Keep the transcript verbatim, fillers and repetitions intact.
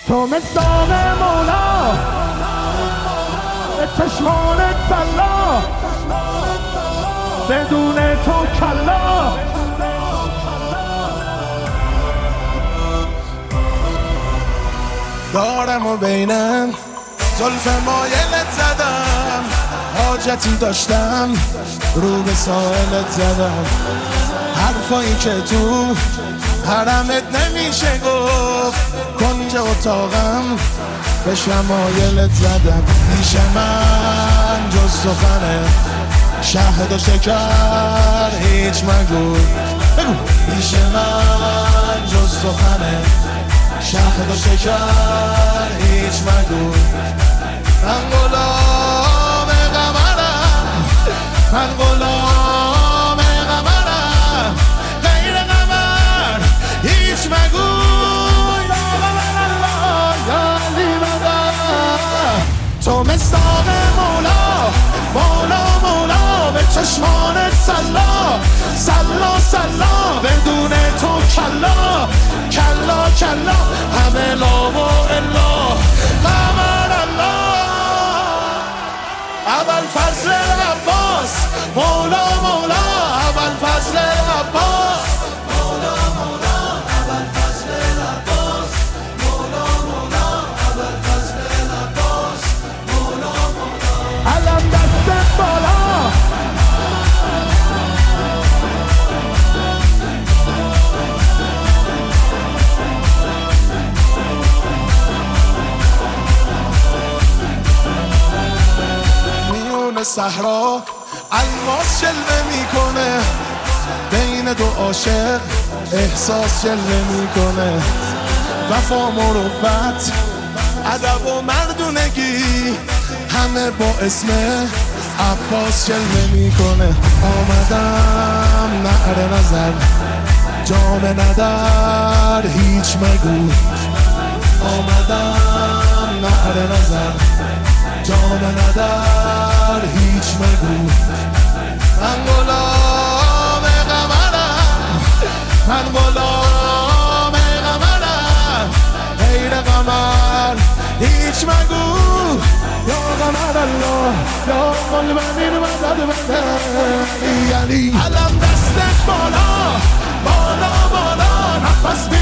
تو مصداق مولا به چشمانت بلا، بدون تو کلا. دارم و بینم زلف مایلت زدم، حاجتی داشتم رو به ساحلت زدم. حرفایی که تو حرمت نمیشه گفت، کنج اتاقم به شمایلت زدم. پیش من جز سخنه شهد و شکر هیچ مگو، بگو. پیش من جز سخنه شهد و شکر هیچ مگو. من غلام قمرم، من غلام قمرم، غیر قمر هیچ مگو. تو مصداق مولا، مولا مولا به چشمانت سلا، سلا سلا بدون تو کلا، کلا کلا همه لا و الا قمر الله. اول فضل عباس مولا مولا، اول فضل عباس مولا مولا، اول فضل عباس مولا مولا، اول فضل عباس مولا مولا. علم دست بالا، صحرا الماس جلوه میکنه، بین دو عاشق احساس جلوه میکنه. وفا مروت ادب و مردونگی همه با اسم عباس جلوه میکنه. آمدم نعره نظر جام ندر هیچ مگو، آمدم نعره نظر جام ندر هیچ مگو. من غلام قمرم، من غلام قمرم، غیر قمر هیچ مگو. یا قمر الله یا قلب امیر مدد بدن. یعنی علم دستت بالا، بالا بالا نفس